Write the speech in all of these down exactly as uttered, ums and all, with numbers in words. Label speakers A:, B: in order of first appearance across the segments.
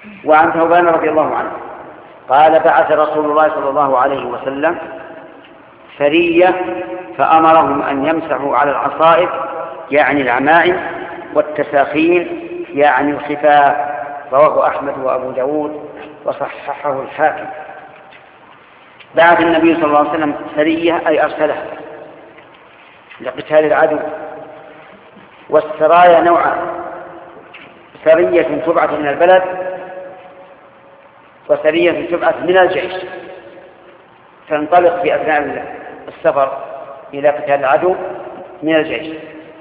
A: وعن ثوبان رضي الله عنه قال بعث رسول الله صلى الله عليه وسلم سرية فأمرهم أن يمسحوا على العصائب يعني العمائم والتساخين يعني الخفاء. رواه أحمد وأبو داود وصححه الحاكم. بعث النبي صلى الله عليه وسلم سرية أي أرسلها لقتال العدو. والسرايا نوعان: سرية تبعث من البلد وسرية تبعث من الجيش، تنطلق في أثناء السفر إلى قتال العدو من الجيش.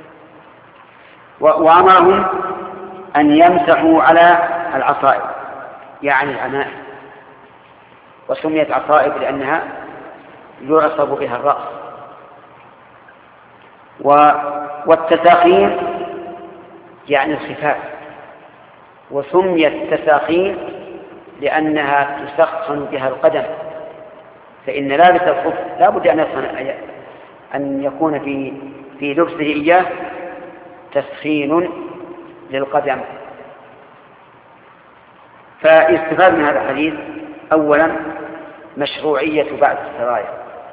A: وأمرهم أن يمسحوا على العصائب يعني العمائم، وسميت عصائب لأنها يعصب بها الرأس. والتساخين يعني الخفاف، وسميت تساخين لأنها تسخن بها القدم، فإن لابس الخف لا بد أن يسخن أن يكون في في لبسه إياه تسخين للقدم. فاستفاد من هذا الحديث أولا مشروعية بعث السرايا،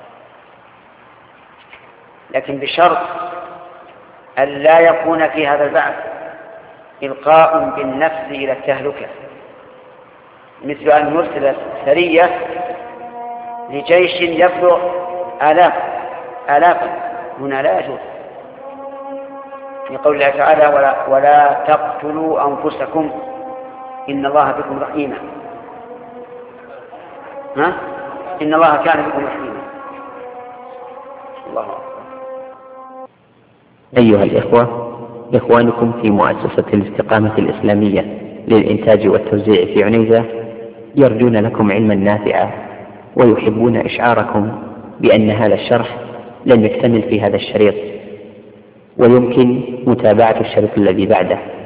A: لكن بشرط أن لا يكون في هذا البعث إلقاء بالنفس إلى التهلكة، مثل أن يرسل سرية لجيش يبلغ آلاف آلافا، هنا لا يجوز، لقول الله تعالى: ولا, ولا تقتلوا أنفسكم إن الله بكم رحيما. ها؟ إن الله كان بكم رحيما. الله أكبر.
B: أيها الإخوة، إخوانكم في مؤسسة الاستقامة الإسلامية للإنتاج والتوزيع في عنيزة يرجون لكم علما نافعا، ويحبون إشعاركم بأن هذا الشرح لم يكتمل في هذا الشريط، ويمكن متابعة الشريط الذي بعده.